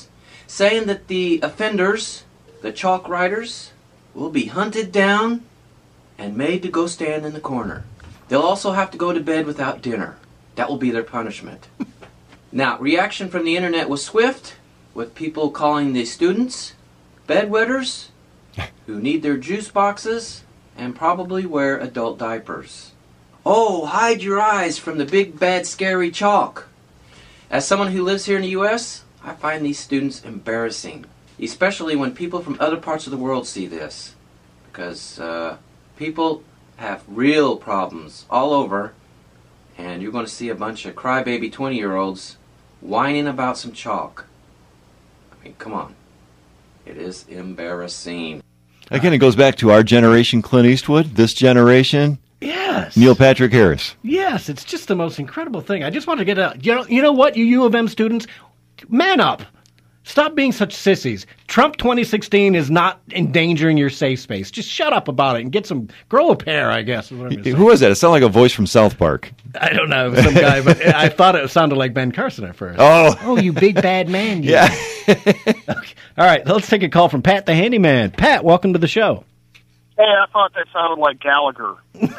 saying that the offenders, the chalk riders, will be hunted down and made to go stand in the corner. They'll also have to go to bed without dinner. That will be their punishment. Now, reaction from the internet was swift, with people calling the students bedwetters who need their juice boxes and probably wear adult diapers. Oh, hide your eyes from the big, bad, scary chalk. As someone who lives here in the U.S., I find these students embarrassing, especially when people from other parts of the world see this, because people have real problems all over, and you're going to see a bunch of crybaby 20-year-olds whining about some chalk. I mean, come on. It is embarrassing. Again, it goes back to our generation, Clint Eastwood, this generation. Yes. Neil Patrick Harris. Yes, it's just the most incredible thing. I just want to get out. You know what, you U of M students? Man up. Stop being such sissies. Trump 2016 is not endangering your safe space. Just shut up about it and grow a pair, I guess. Who was that? It sounded like a voice from South Park. I don't know, some guy, but I thought it sounded like Ben Carson at first. Oh, you big bad man. You. Yeah. Okay. All right, let's take a call from Pat the Handyman. Pat, welcome to the show. Hey, I thought that sounded like Gallagher.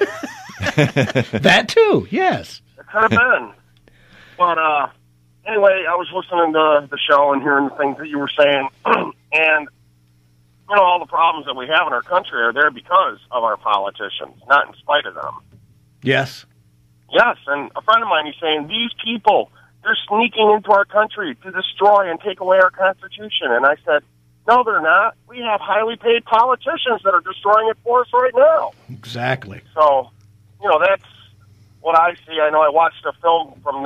That too, yes. It could have been. But anyway, I was listening to the show and hearing the things that you were saying, and all the problems that we have in our country are there because of our politicians, not in spite of them. Yes. Yes, and a friend of mine is saying, these people, they're sneaking into our country to destroy and take away our Constitution. And I said, no, they're not. We have highly paid politicians that are destroying it for us right now. Exactly. So, that's what I see. I know I watched a film from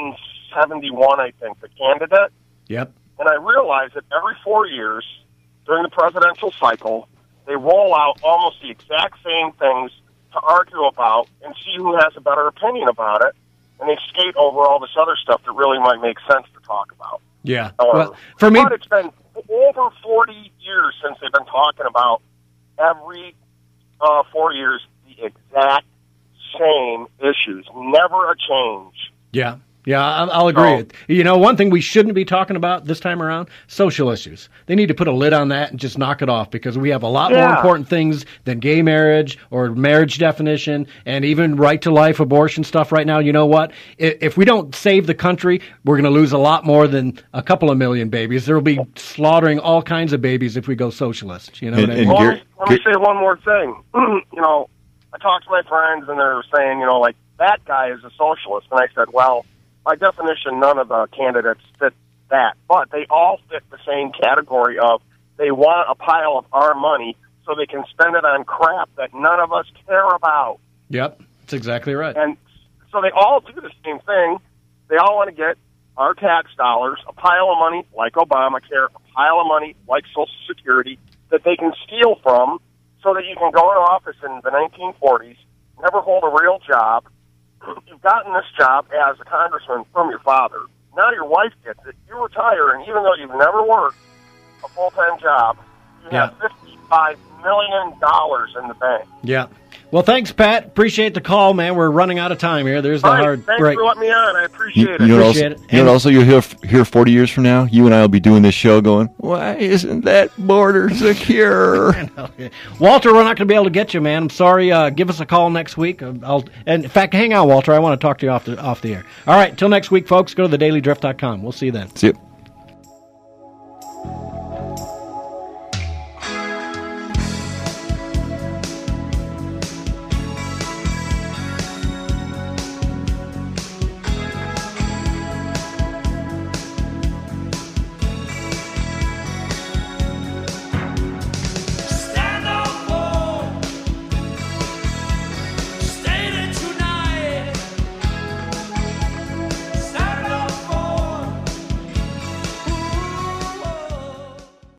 1971, I think, The Candidate. Yep. And I realized that every 4 years during the presidential cycle, they roll out almost the exact same things to argue about and see who has a better opinion about it. And they skate over all this other stuff that really might make sense to talk about. Yeah. Well, for me, but it's been over 40 years since they've been talking about every 4 years the exact same issues. Never a change. Yeah. Yeah, I'll agree. One thing we shouldn't be talking about this time around, social issues. They need to put a lid on that and just knock it off, because we have a lot more important things than gay marriage or marriage definition and even right to life abortion stuff right now. You know what? If we don't save the country, we're going to lose a lot more than a couple of million babies. There will be slaughtering all kinds of babies if we go socialist. You know what I mean? Let me say one more thing. I talked to my friends, and they're saying, that guy is a socialist. And I said, well, by definition, none of the candidates fit that. But they all fit the same category of they want a pile of our money so they can spend it on crap that none of us care about. Yep, that's exactly right. And so they all do the same thing. They all want to get our tax dollars, a pile of money like Obamacare, a pile of money like Social Security that they can steal from so that you can go in office in the 1940s, never hold a real job. You've gotten this job as a congressman from your father. Now your wife gets it. You retire, and even though you've never worked a full-time job, you have $55 million in the bank. Yeah. Well, thanks, Pat. Appreciate the call, man. We're running out of time here. There's the hard break. Thanks for letting me on. I appreciate it. You know, also you'll hear 40 years from now, you and I will be doing this show going, why isn't that border secure? Walter, we're not going to be able to get you, man. I'm sorry. Give us a call next week. And in fact, hang on, Walter. I want to talk to you off the air. All right. Till next week, folks, go to thedailydrift.com. We'll see you then. See you.